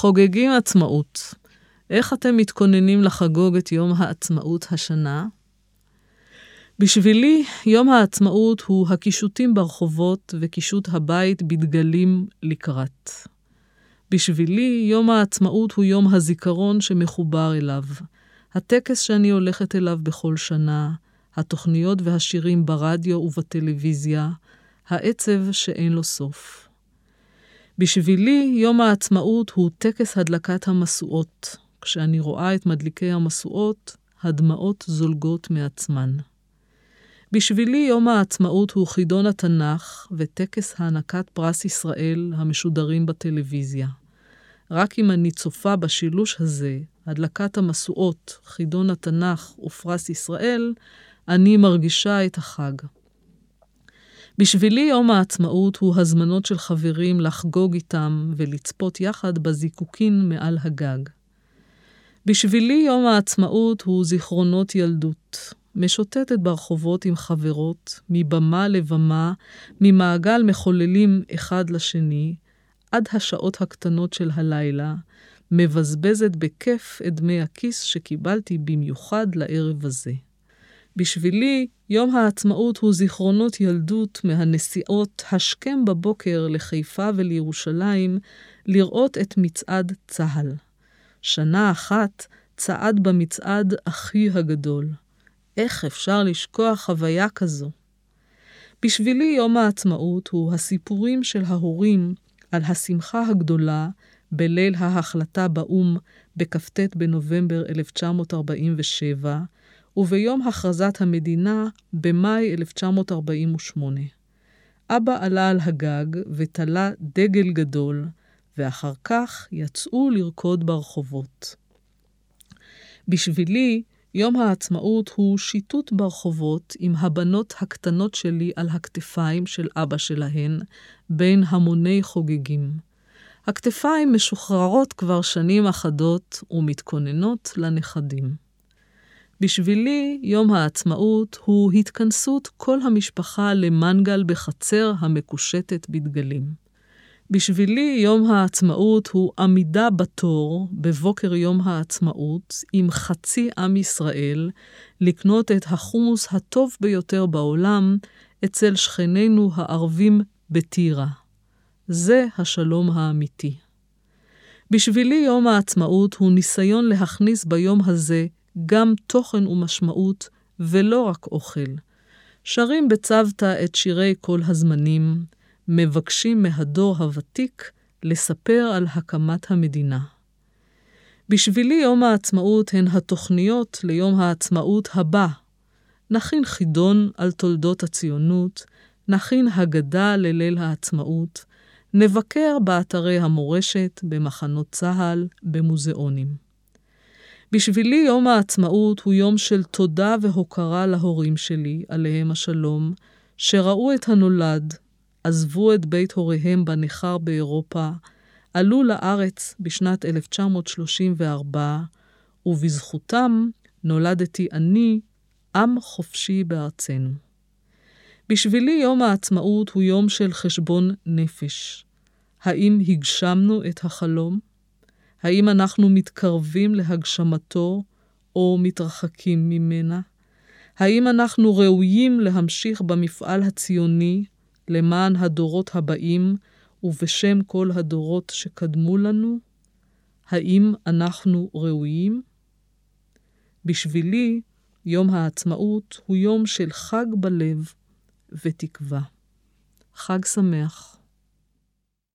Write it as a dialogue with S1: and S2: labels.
S1: חוגגים עצמאות. איך אתם מתכוננים לחגוג את יום העצמאות השנה? בשבילי, יום העצמאות הוא הקישוטים ברחובות וקישוט הבית בדגלים לקראת. בשבילי, יום העצמאות הוא יום הזיכרון שמחובר אליו. הטקס שאני הולכת אליו בכל שנה, התוכניות והשירים ברדיו ובטלוויזיה, העצב שאין לו סוף. בשבילי, יום העצמאות הוא טקס הדלקת המשואות. כשאני רואה את מדליקי המשואות, הדמעות זולגות מעצמן. בשבילי, יום העצמאות הוא חידון התנ"ך וטקס הענקת פרס ישראל המשודרים בטלוויזיה. רק אם אני צופה בשילוש הזה, הדלקת המשואות, חידון התנ"ך ופרס ישראל, אני מרגישה את החג. בשבילי יום העצמאות הוא הזמנות של חברים לחגוג איתם ולצפות יחד בזיקוקין מעל הגג. בשבילי יום העצמאות הוא זיכרונות ילדות, משוטטת ברחובות עם חברות, מבמה לבמה, ממעגל מחוללים אחד לשני, עד השעות הקטנות של הלילה, מבזבזת בכיף את דמי הכיס שקיבלתי במיוחד לערב הזה. בשבילי, יום העצמאות הוא זיכרונות ילדות מהנסיעות השכם בבוקר לחיפה ולירושלים לראות את מצעד צהל. שנה אחת צעד במצעד אחי הגדול. איך אפשר לשכוח חוויה כזו? בשבילי יום העצמאות הוא הסיפורים של ההורים על השמחה הגדולה בליל ההחלטה באום בכ"ט בנובמבר 1947, וביום הכרזת המדינה במאי 1948. אבא עלה על הגג ותלה דגל גדול, ואחר כך יצאו לרקוד ברחובות. בשבילי, יום העצמאות הוא שיטוט ברחובות עם הבנות הקטנות שלי על הכתפיים של אבא שלהן, בין המוני חוגגים. הכתפיים משוחררות כבר שנים אחדות ומתכוננות לנכדים. בשבילי, יום העצמאות הוא התכנסות כל המשפחה למנגל בחצר המקושטת בדגלים. בשבילי, יום העצמאות הוא עמידה בתור בבוקר יום העצמאות עם חצי עם ישראל לקנות את החומוס הטוב ביותר בעולם אצל שכנינו הערבים בטירה. זה השלום האמיתי. בשבילי, יום העצמאות הוא ניסיון להכניס ביום הזה גם תוכן ומשמעות, ולא רק אוכל. שרים בצוותא את שירי כל הזמנים, מבקשים מהדור הוותיק לספר על הקמת המדינה. בשבילי יום העצמאות הן התוכניות ליום העצמאות הבא. נכין חידון על תולדות הציונות, נכין הגדה לליל העצמאות, נבקר באתרי המורשת, במחנות צהל, במוזיאונים. בשבילי יום העצמאות הוא יום של תודה והוקרה להורים שלי, עליהם השלום, שראו את הנולד, עזבו את בית הוריהם בניכר באירופה, עלו לארץ בשנת 1934, ובזכותם נולדתי אני, עם חופשי בארצנו. בשבילי יום העצמאות הוא יום של חשבון נפש. האם הגשמנו את החלום? האם אנחנו מתקרבים להגשמתו או מתרחקים ממנה? האם אנחנו ראויים להמשיך במפעל הציוני למען הדורות הבאים ובשם כל הדורות שקדמו לנו? האם אנחנו ראויים? בשבילי, יום העצמאות הוא יום של חג בלב ותקווה. חג שמח.